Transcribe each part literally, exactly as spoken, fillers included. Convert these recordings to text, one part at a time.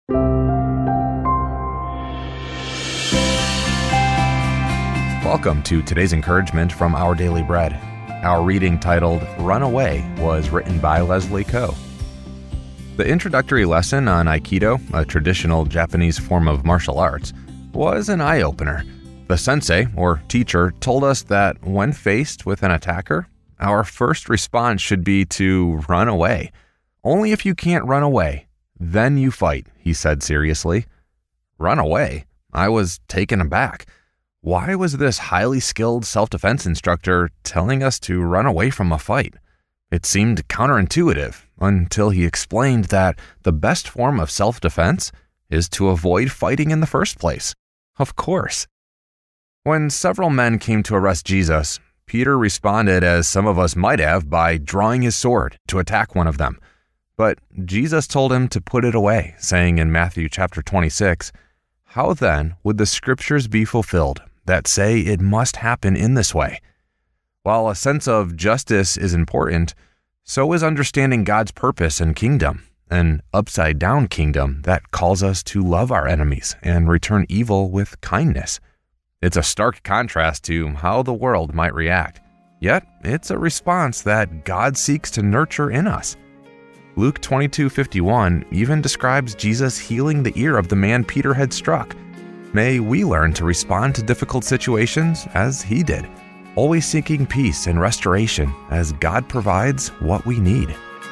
Welcome to today's encouragement from Our Daily Bread. Our reading titled Run Away was written by Leslie Koh. The introductory lesson on Aikido, a traditional Japanese form of martial arts, was an eye-opener. The sensei, or teacher, told us that when faced with an attacker, our first response should be to run away. Only if you can't run away, then you fight, he said seriously. Run away? I was taken aback. Why was this highly skilled self-defense instructor telling us to run away from a fight? It seemed counterintuitive until he explained that the best form of self-defense is to avoid fighting in the first place. Of course. When several men came to arrest Jesus, Peter responded as some of us might have by drawing his sword to attack one of them. But Jesus told him to put it away, saying in Matthew chapter twenty-six, "How then would the scriptures be fulfilled that say it must happen in this way?" While a sense of justice is important, so is understanding God's purpose and kingdom, an upside-down kingdom that calls us to love our enemies and return evil with kindness. It's a stark contrast to how the world might react, yet it's a response that God seeks to nurture in us. Luke twenty-two fifty-one even describes Jesus healing the ear of the man Peter had struck. May we learn to respond to difficult situations as he did, always seeking peace and restoration as God provides what we need.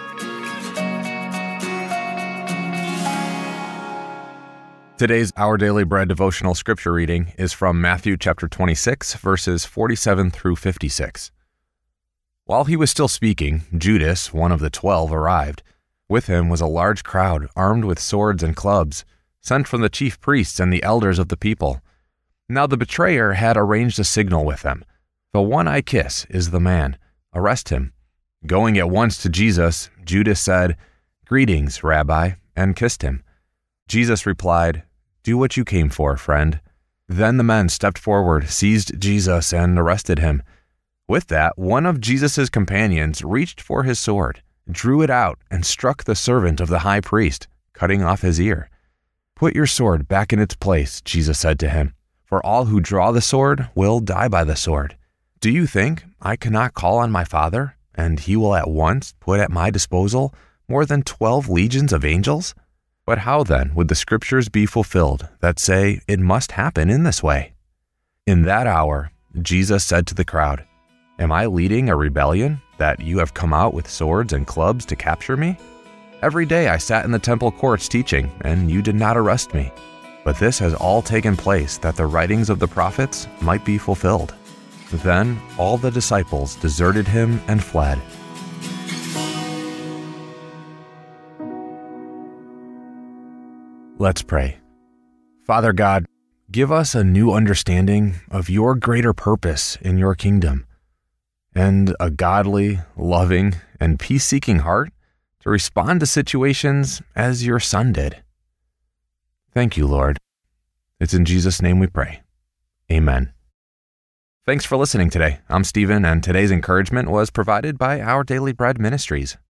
Today's Our Daily Bread devotional scripture reading is from Matthew chapter twenty-six, verses forty-seven through fifty-six. While he was still speaking, Judas, one of the twelve, arrived. With him was a large crowd armed with swords and clubs, sent from the chief priests and the elders of the people. Now the betrayer had arranged a signal with them. "The one I kiss is the man. Arrest him." Going at once to Jesus, Judas said, "Greetings, Rabbi," and kissed him. Jesus replied, "Do what you came for, friend." Then the men stepped forward, seized Jesus, and arrested him. With that, one of Jesus' companions reached for his sword, drew it out, and struck the servant of the high priest, cutting off his ear. "Put your sword back in its place," Jesus said to him, "for all who draw the sword will die by the sword. Do you think I cannot call on my Father, and he will at once put at my disposal more than twelve legions of angels? But how then would the scriptures be fulfilled that say it must happen in this way?" In that hour, Jesus said to the crowd, "Am I leading a rebellion that you have come out with swords and clubs to capture me? Every day I sat in the temple courts teaching, and you did not arrest me. But this has all taken place that the writings of the prophets might be fulfilled." Then all the disciples deserted him and fled. Let's pray. Father God, give us a new understanding of your greater purpose in your kingdom, and a godly, loving, and peace-seeking heart to respond to situations as your Son did. Thank you, Lord. It's in Jesus' name we pray. Amen. Thanks for listening today. I'm Stephen, and today's encouragement was provided by Our Daily Bread Ministries.